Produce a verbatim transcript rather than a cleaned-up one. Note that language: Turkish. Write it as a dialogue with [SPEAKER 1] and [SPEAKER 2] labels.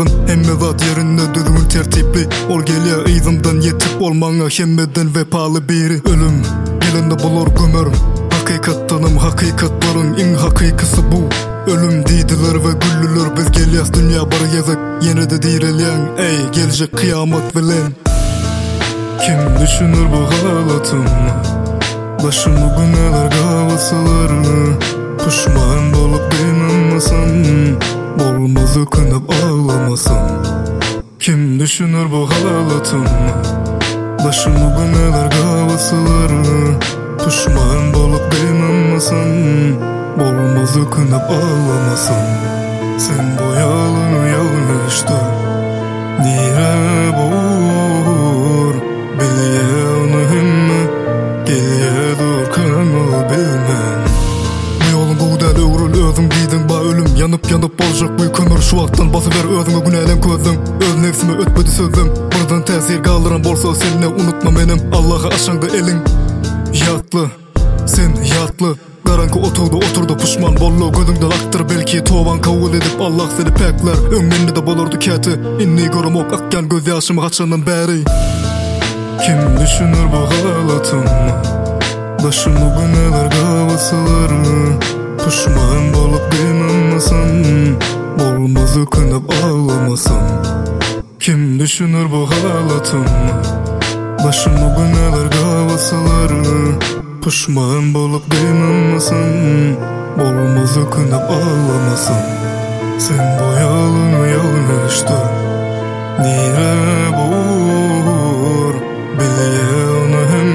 [SPEAKER 1] barlığın hemme zat yerinde düzgün tertipli. Ol gelýär ýzymdan yetip bolmaňa hemmeden vepaly biri. Ölüm gelende bolar gömer hakykatdanım, hakykatlaryň iň hakykysy bu. Ölüm diýdiler we güllüler, biz gelýäs dünýä bir gezek, ýene-de dirilýän ey geljek kıyamat bilen. Kim düşünür bu halatymmy? Başymy güneler gawasalar, puşman bolup gynanmasam, bolmaz ökünüp ağlamasam. Kim düşünür bu halatymmy? Başymy güneler gawasalar, puşman bolup gynanmasam, bolmaz ökünüp ağlamasam. Sen bu ýalyny ýalňyşda nire bor, bilýän hemme gelýär kanal bilmän. Bu ýolun gowdaly öwrül özüň diýdiň ba ölüm ýanyp ýanyp boljak bu kömür şu wagtdan basyber özüňe günälen közüm. Öz nefsime ötmedi sözüm, birden täsir galdyran bolsa seni unutma menim. Allaha aşaňda eliň ýatly, sen ýatly. Garanky oturdu oturdu puşman bollu gözüňden aktyr belki towan kabul edip Allah seni pekler. Öňmende de bolardy käti inni görmok akkan göz ýaşymy gaçandan bäri. Kim düşünür bu halatymmy? Başymy güneler gawasalar, puşman bolup gynanmasam, bolmaz ökünüp ağlamasam. Kim düşünür bu halatymmy? Başymy güneler gawasalar, puşman bolup gynanmasam, bolmaz ökünüp ağlamasam. Sen bu ýalyny ýalňyşda nire bor, bilýän hem